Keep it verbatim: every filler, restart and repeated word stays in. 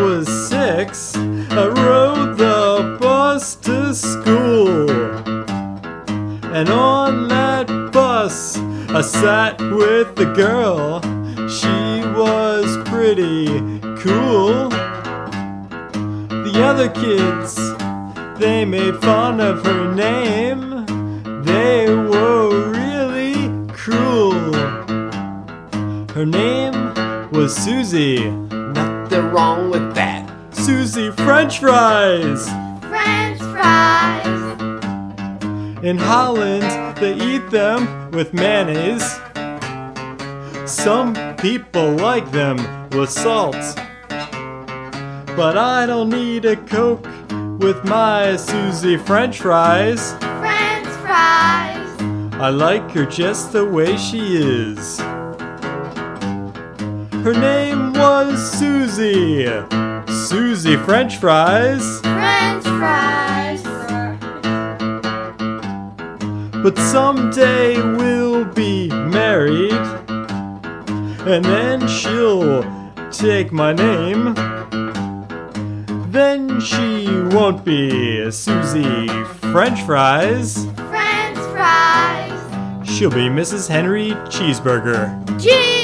was six, I rode the bus to school. And on that bus, I sat with the girl. She was pretty cool. The other kids, they made fun of her name. They were really cruel. Her name was Susie. Nothing wrong with that. Susie French Fries. French fries. In Holland, they eat them with mayonnaise. Some people like them with salt. But I don't need a Coke with my Susie French Fries. French fries. I like her just the way she is. Her name was Susie. Susie French Fries. French fries. But someday we'll be married, and then she'll take my name. Then she won't be Susie French Fries. French fries. She'll be Missus Henry Cheeseburger. Cheese.